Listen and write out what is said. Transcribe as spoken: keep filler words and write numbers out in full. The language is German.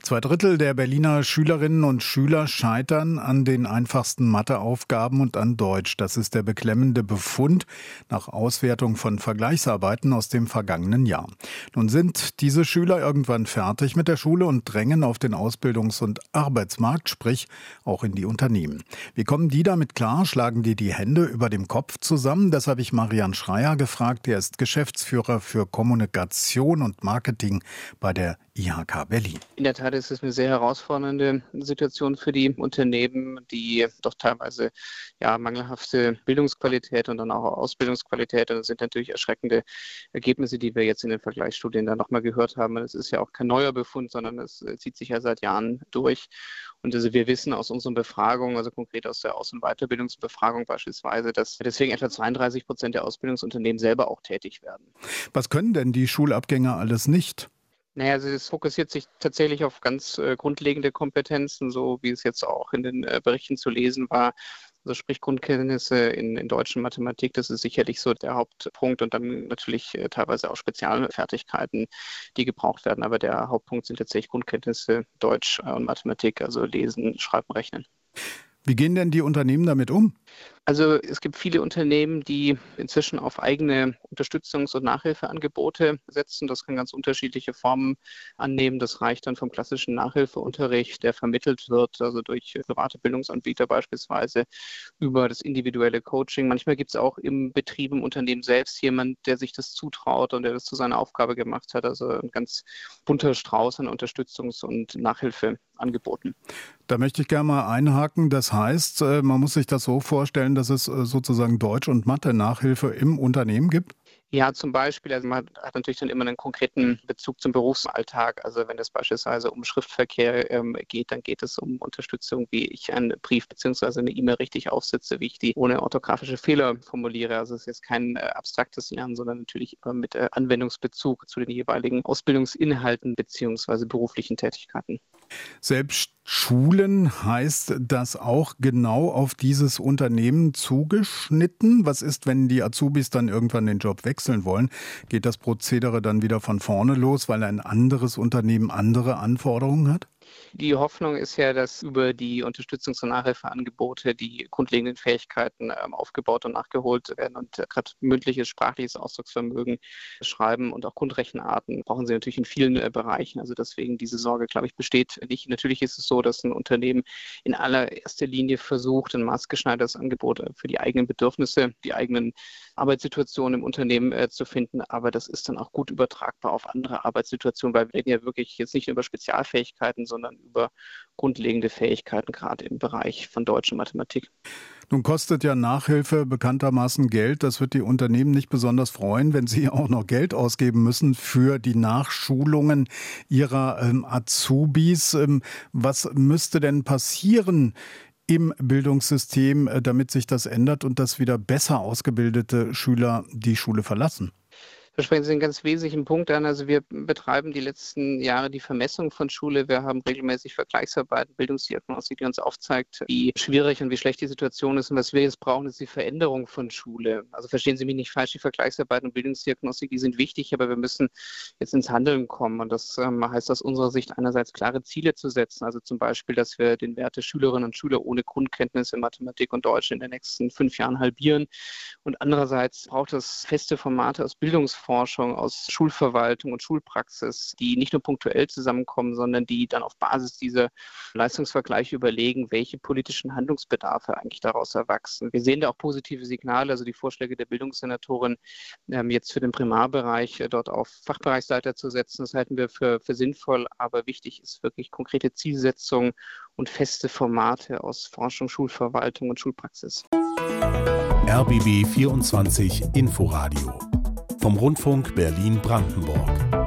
Zwei Drittel der Berliner Schülerinnen und Schüler scheitern an den einfachsten Matheaufgaben und an Deutsch. Das ist der beklemmende Befund nach Auswertung von Vergleichsarbeiten aus dem vergangenen Jahr. Nun sind diese Schüler irgendwann fertig mit der Schule und drängen auf den Ausbildungs- und Arbeitsmarkt, sprich auch in die Unternehmen. Wie kommen die damit klar? Schlagen die die Hände über dem Kopf zusammen? Das habe ich Marian Schreier gefragt. Er ist Geschäftsführer für Kommunikation und Marketing bei der I H K Berlin. In der Tat ist es eine sehr herausfordernde Situation für die Unternehmen, die doch teilweise ja mangelhafte Bildungsqualität und dann auch Ausbildungsqualität. Und das sind natürlich erschreckende Ergebnisse, die wir jetzt in den Vergleichsstudien dann nochmal gehört haben. Es ist ja auch kein neuer Befund, sondern es zieht sich ja seit Jahren durch. Und also wir wissen aus unseren Befragungen, also konkret aus der Aus- und Weiterbildungsbefragung beispielsweise, dass deswegen etwa zweiunddreißig Prozent der Ausbildungsunternehmen selber auch tätig werden. Was können denn die Schulabgänger alles nicht? Naja, also es fokussiert sich tatsächlich auf ganz äh, grundlegende Kompetenzen, so wie es jetzt auch in den äh, Berichten zu lesen war. Also sprich Grundkenntnisse in, in Deutsch und Mathematik, das ist sicherlich so der Hauptpunkt und dann natürlich äh, teilweise auch Spezialfertigkeiten, die gebraucht werden. Aber der Hauptpunkt sind tatsächlich Grundkenntnisse Deutsch äh, und Mathematik, also Lesen, Schreiben, Rechnen. Wie gehen denn die Unternehmen damit um? Also es gibt viele Unternehmen, die inzwischen auf eigene Unterstützungs- und Nachhilfeangebote setzen. Das kann ganz unterschiedliche Formen annehmen. Das reicht dann vom klassischen Nachhilfeunterricht, der vermittelt wird, also durch private Bildungsanbieter beispielsweise, über das individuelle Coaching. Manchmal gibt es auch im Betrieb, im Unternehmen selbst jemand, der sich das zutraut und der das zu seiner Aufgabe gemacht hat. Also ein ganz bunter Strauß an Unterstützungs- und Nachhilfeangeboten. Da möchte ich gerne mal einhaken. Das heißt, man muss sich das so vorstellen, dass es sozusagen Deutsch- und Mathe-Nachhilfe im Unternehmen gibt? Ja, zum Beispiel, also man hat natürlich dann immer einen konkreten Bezug zum Berufsalltag. Also wenn es beispielsweise um Schriftverkehr ähm, geht, dann geht es um Unterstützung, wie ich einen Brief bzw. eine E-Mail richtig aufsetze, wie ich die ohne orthografische Fehler formuliere. Also es ist jetzt kein äh, abstraktes Lernen, sondern natürlich immer mit äh, Anwendungsbezug zu den jeweiligen Ausbildungsinhalten bzw. beruflichen Tätigkeiten. Selbst Schulen heißt das auch genau auf dieses Unternehmen zugeschnitten? Was ist, wenn die Azubis dann irgendwann den Job wechseln wollen? Geht das Prozedere dann wieder von vorne los, weil ein anderes Unternehmen andere Anforderungen hat? Die Hoffnung ist ja, dass über die Unterstützungs- und Nachhilfeangebote die grundlegenden Fähigkeiten ähm, aufgebaut und nachgeholt werden. Und äh, gerade mündliches, sprachliches Ausdrucksvermögen, Schreiben und auch Grundrechenarten brauchen sie natürlich in vielen äh, Bereichen. Also deswegen diese Sorge, glaube ich, besteht nicht. Natürlich ist es so, dass ein Unternehmen in allererster Linie versucht, ein maßgeschneidertes Angebot äh, für die eigenen Bedürfnisse, die eigenen Arbeitssituationen im Unternehmen äh, zu finden. Aber das ist dann auch gut übertragbar auf andere Arbeitssituationen, weil wir reden ja wirklich jetzt nicht über Spezialfähigkeiten, sondern über grundlegende Fähigkeiten, gerade im Bereich von Deutsch und Mathematik. Nun kostet ja Nachhilfe bekanntermaßen Geld. Das wird die Unternehmen nicht besonders freuen, wenn sie auch noch Geld ausgeben müssen für die Nachschulungen ihrer ähm, Azubis. Ähm, was müsste denn passieren im Bildungssystem, äh, damit sich das ändert und dass wieder besser ausgebildete Schüler die Schule verlassen? Da sprechen Sie einen ganz wesentlichen Punkt an. Also wir betreiben die letzten Jahre die Vermessung von Schule. Wir haben regelmäßig Vergleichsarbeiten, Bildungsdiagnostik, die uns aufzeigt, wie schwierig und wie schlecht die Situation ist. Und was wir jetzt brauchen, ist die Veränderung von Schule. Also verstehen Sie mich nicht falsch, die Vergleichsarbeiten und Bildungsdiagnostik, die sind wichtig, aber wir müssen jetzt ins Handeln kommen. Und das ähm, heißt aus unserer Sicht einerseits klare Ziele zu setzen. Also zum Beispiel, dass wir den Wert der Schülerinnen und Schüler ohne Grundkenntnisse in Mathematik und Deutsch in den nächsten fünf Jahren halbieren. Und andererseits braucht es feste Formate aus Bildungsforschung, aus Schulverwaltung und Schulpraxis, die nicht nur punktuell zusammenkommen, sondern die dann auf Basis dieser Leistungsvergleiche überlegen, welche politischen Handlungsbedarfe eigentlich daraus erwachsen. Wir sehen da auch positive Signale, also die Vorschläge der Bildungssenatorin, ähm, jetzt für den Primarbereich äh, dort auf Fachbereichsleiter zu setzen, das halten wir für, für sinnvoll, aber wichtig ist wirklich konkrete Zielsetzung und feste Formate aus Forschung, Schulverwaltung und Schulpraxis. R B B vierundzwanzig Inforadio vom Rundfunk Berlin-Brandenburg.